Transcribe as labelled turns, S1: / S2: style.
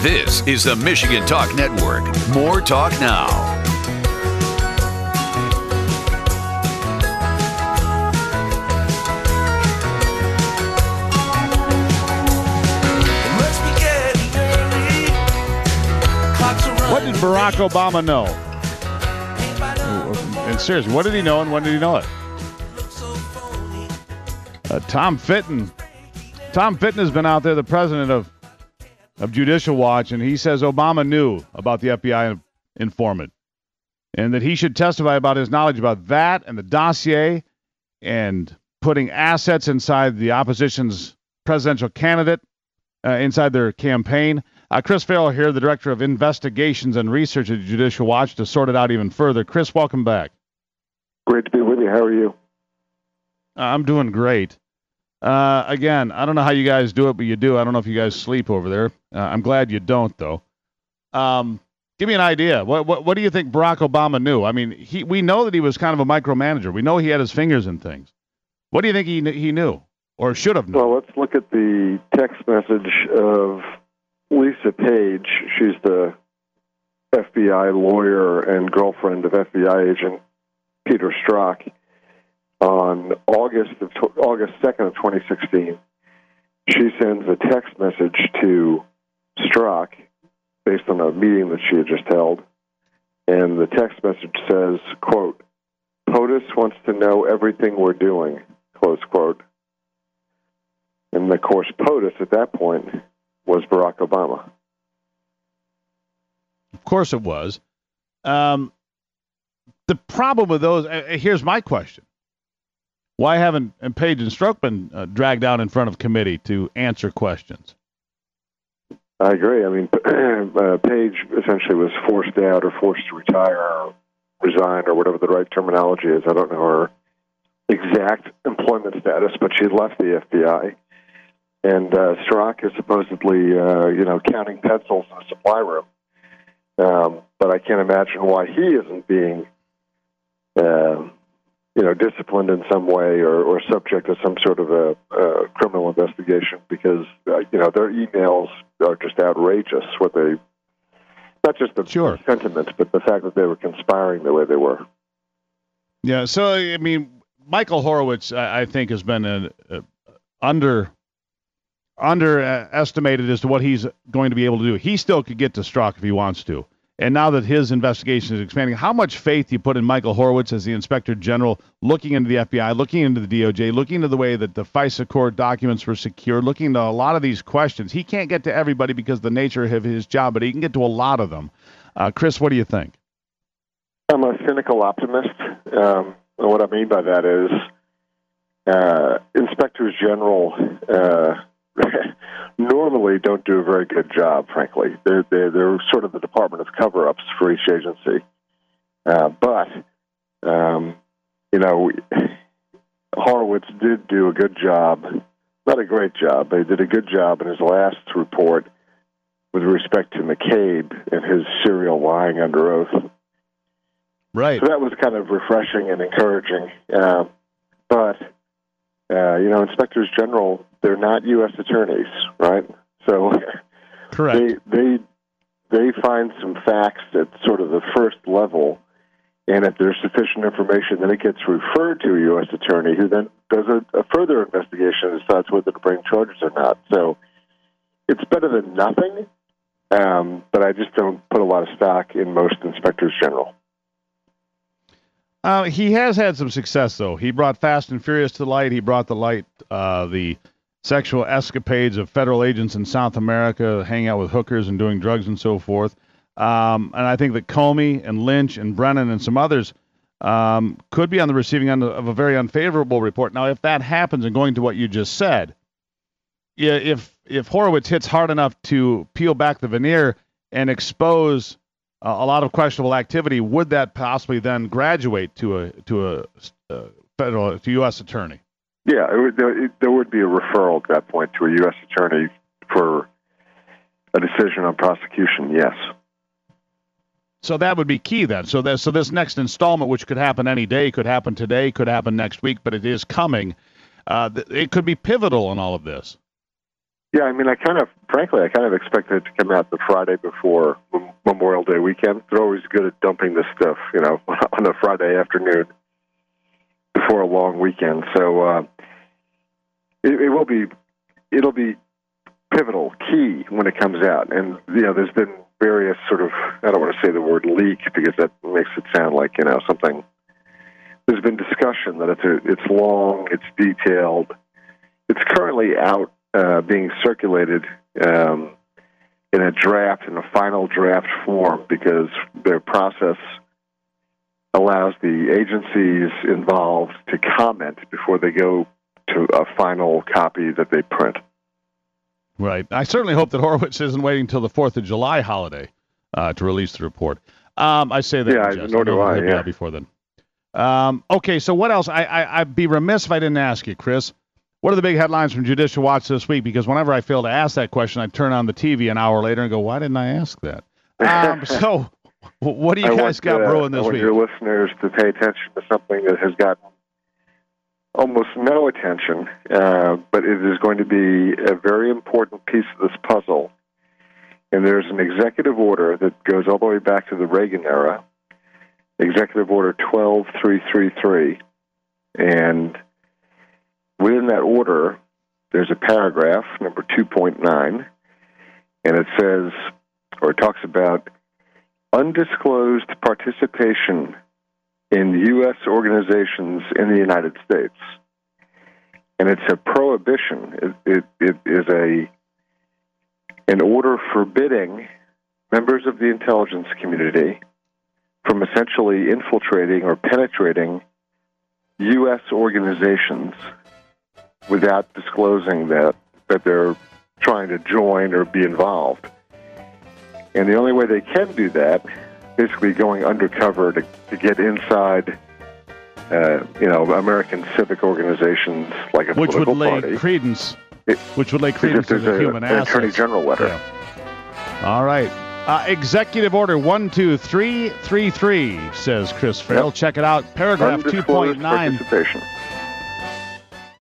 S1: This is the Michigan Talk Network. More talk now.
S2: What did Barack Obama know? And seriously, what did he know and when did he know it? Tom Fitton. Tom Fitton has been out there, the president of Judicial Watch, and he says Obama knew about the FBI informant and that he should testify about his knowledge about that and the dossier and putting assets inside the opposition's presidential candidate, inside their campaign. Chris Farrell here, the director of investigations and research at Judicial Watch, to sort it out even further. Chris, welcome back.
S3: Great to be with you. How are you?
S2: I'm doing great. Again, I don't know how you guys do it, but you do. I don't know if you guys sleep over there. I'm glad you don't, though. Give me an idea. What do you think Barack Obama knew? I mean, we know that he was kind of a micromanager. We know he had his fingers in things. What do you think he knew or should have known?
S3: Well, let's look at the text message of Lisa Page. She's the FBI lawyer and girlfriend of FBI agent Peter Strzok. On August 2nd of 2016, she sends a text message to Strzok based on a meeting that she had just held, and the text message says, quote, "POTUS wants to know everything we're doing," close quote. And, of course, POTUS at that point was Barack Obama.
S2: Of course it was. The problem with those, here's my question. Why haven't Page and Strzok been dragged out in front of committee to answer questions?
S3: I agree. I mean, Page essentially was forced out or forced to retire or resign or whatever the right terminology is. I don't know her exact employment status, but she left the FBI. And Strzok is supposedly, counting pencils in the supply room. But I can't imagine why he isn't being disciplined in some way or subject to some sort of a criminal investigation because, their emails are just outrageous. Not just the sentiment, but the fact that they were conspiring the way they were.
S2: Yeah, so, I mean, Michael Horowitz, I think, has been underestimated as to what he's going to be able to do. He still could get to Strzok if he wants to. And now that his investigation is expanding, how much faith do you put in Michael Horowitz as the Inspector General, looking into the FBI, looking into the DOJ, looking into the way that the FISA court documents were secured, looking into a lot of these questions? He can't get to everybody because of the nature of his job, but he can get to a lot of them. Chris, what do you think?
S3: I'm a cynical optimist. And what I mean by that is Inspectors General normally don't do a very good job, frankly. They're sort of the Department of Cover-Ups for each agency. But Horowitz did do a good job, not a great job, but he did a good job in his last report with respect to McCabe and his serial lying under oath.
S2: Right.
S3: So that was kind of refreshing and encouraging. But Inspectors General, they're not U.S. attorneys, right? So
S2: correct.
S3: They find some facts at sort of the first level, and if there's sufficient information, then it gets referred to a U.S. attorney who then does a further investigation and decides whether to bring charges or not. So it's better than nothing, but I just don't put a lot of stock in most Inspectors General.
S2: He has had some success, though. He brought Fast and Furious to light. He brought to light the sexual escapades of federal agents in South America, hanging out with hookers and doing drugs and so forth. And I think that Comey and Lynch and Brennan and some others could be on the receiving end of a very unfavorable report. Now, if that happens, and going to what you just said, if Horowitz hits hard enough to peel back the veneer and expose a lot of questionable activity, would that possibly then graduate to a U.S. attorney?
S3: Yeah, there would be a referral at that point to a U.S. attorney for a decision on prosecution. Yes.
S2: So that would be key then. So this next installment, which could happen any day, could happen today, could happen next week, but it is coming. It could be pivotal in all of this.
S3: Yeah, I mean, frankly, I kind of expected it to come out the Friday before Memorial Day weekend. They're always good at dumping this stuff, on a Friday afternoon before a long weekend. So it'll be pivotal, key when it comes out. And there's been various sort of, I don't want to say the word leak because that makes it sound like something. There's been discussion that it's long, it's detailed, it's currently out. Being circulated in a final draft form, because their process allows the agencies involved to comment before they go to a final copy that they print.
S2: Right. I certainly hope that Horowitz isn't waiting until the 4th of July holiday to release the report. I say that.
S3: Yeah, nor do I. Yeah.
S2: Before then. Okay, so what else? I'd be remiss if I didn't ask you, Chris. What are the big headlines from Judicial Watch this week? Because whenever I fail to ask that question, I turn on the TV an hour later and go, why didn't I ask that? So what do you guys got brewing this week?
S3: I want your listeners to pay attention to something that has gotten almost no attention, but it is going to be a very important piece of this puzzle. And there's an executive order that goes all the way back to the Reagan era, Executive Order 12333, and within that order, there's a paragraph, number 2.9, and it says, or it talks about undisclosed participation in U.S. organizations in the United States. And it's a prohibition. It is an order forbidding members of the intelligence community from essentially infiltrating or penetrating U.S. organizations without disclosing that they're trying to join or be involved. And the only way they can do that, basically going undercover to get inside, American civic organizations like a political party.
S2: Which would lay credence to the human asset.
S3: Attorney General letter.
S2: Yeah. All right. Executive Order 12333, says Chris Farrell. Yep. Check it out. Paragraph 2.9.